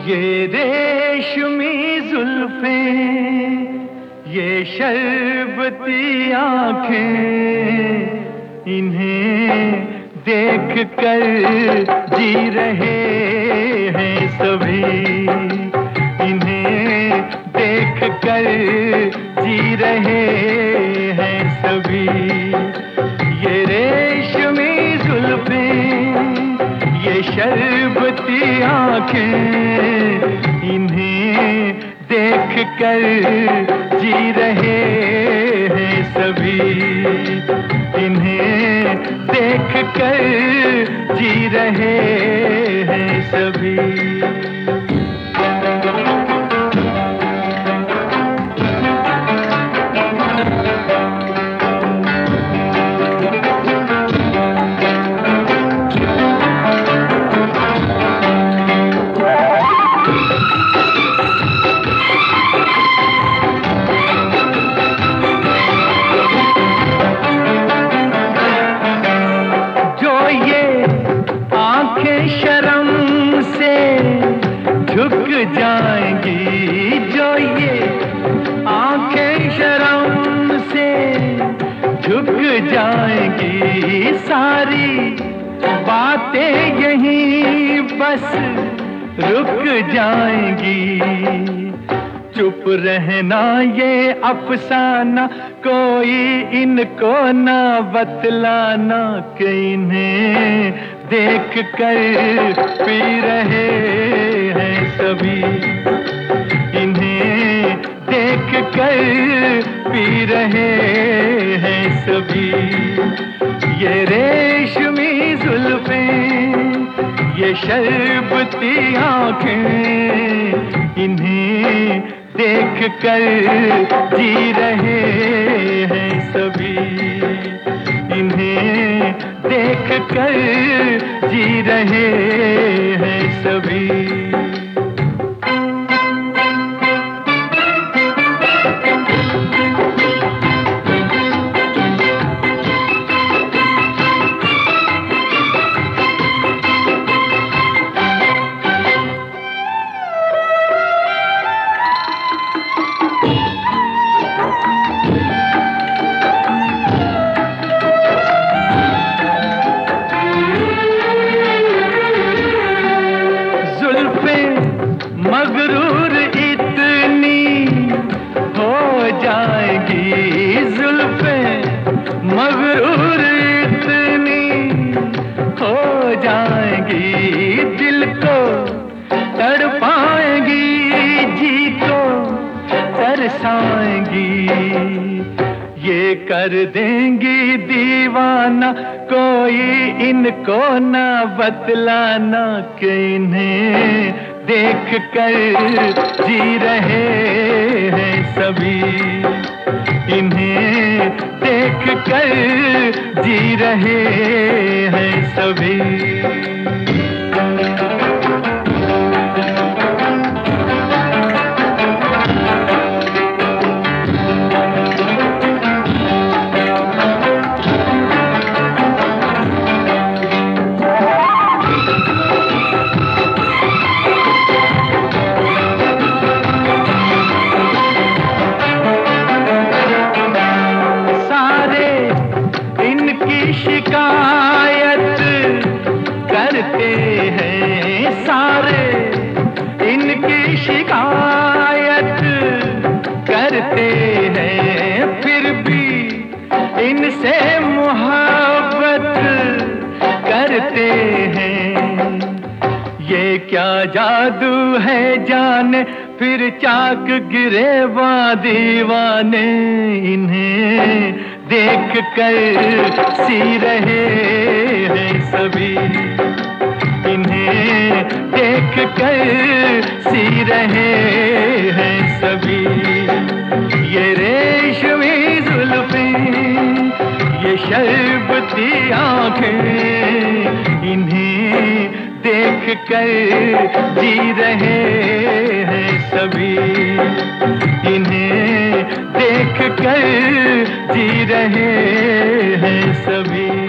ये रेशमी जुल्फें, ये शरबती आँखें, इन्हें देख कर जी रहे हैं सभी। इन्हें देख कर जी रहे हैं सभी। ये रेशमी जुल्फें, ये शरबती आँखें, इन्हें देख कर जी रहे हैं सभी। इन्हें देख कर जी रहे हैं सभी। शर्म से झुक जाएंगी, जो ये आंखें शर्म से झुक जाएंगी, सारी बातें यहीं बस रुक जाएंगी। चुप रहना ये अफसाना, कोई इनको ना बतलाना, कि इन्हें देख कर पी रहे हैं सभी। इन्हें देख कर पी रहे हैं सभी। ये रेशमी जुल्फें, ये शरबती आँखें, इन्हें देख कर जी रहे हैं सभी। इन्हें देख कर जी रहे हैं सभी। मगरूर इतनी हो जाएगी, जुल्फें मगरूर इतनी हो जाएंगी, दिल को तड़पाएंगी, जी को तरसाएंगी। ये कर देंगी दीवाना, कोई इनको ना बतलाना, कि इन्हें देख कर जी रहे हैं सभी। इन्हें देख कर जी रहे हैं सभी। शिकायत करते हैं सारे, इनकी शिकायत करते हैं, फिर भी इनसे मोहब्बत करते हैं। ये क्या जादू है जाने, फिर चाक गिरे दीवाने, इन्हें देख कर सी रहे हैं सभी। इन्हें देख कर सी रहे हैं सभी। ये रेशमी जुल्फें, ये शरबती आँखें, इन्हें देख कर जी रहे हैं सभी। इन्हें देख कर जी रहे हैं सभी।